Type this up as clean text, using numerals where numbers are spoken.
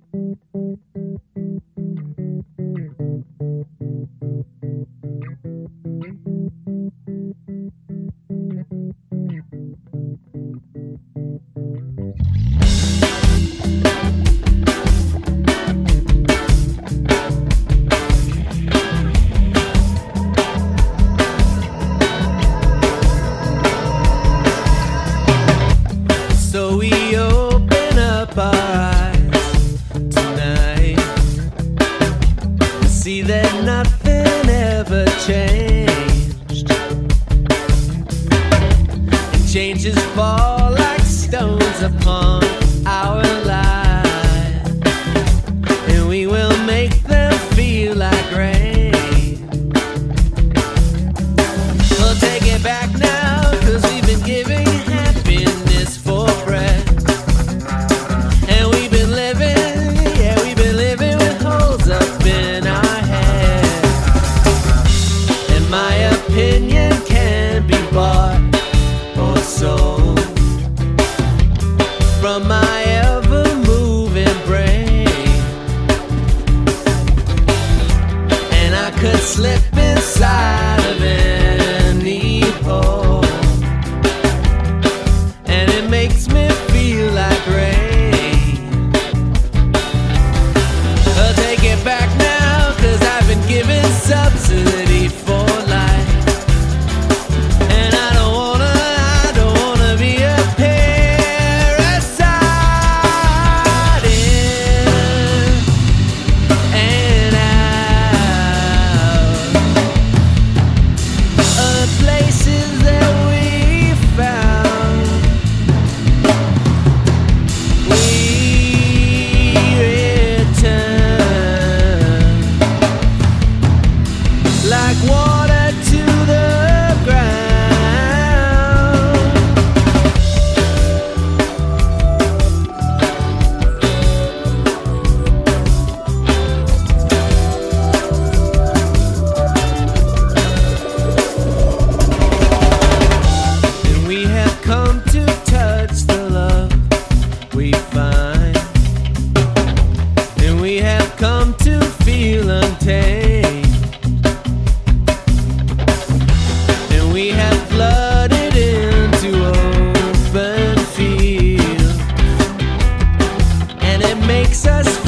So we open up our eyes tonight, see that nothing ever changed, and changes fall like stones upon our lives, and we will make them feel like rain. We'll take it back now, 'cause we've been giving happiness for bread, and we've been living with holes up in our head, and my opinion can be bought or sold from my ever-moving brain, and I could slip inside of any hole, and it makes me feel like rain. I'll take it back now, 'cause I've been given subsidy for life, and I don't wanna be a parasite in and out of places that we found. We return like water to the ground. And we have come to touch the love we find, and we have come to feel untamed, and we have flooded into open fields, and it makes us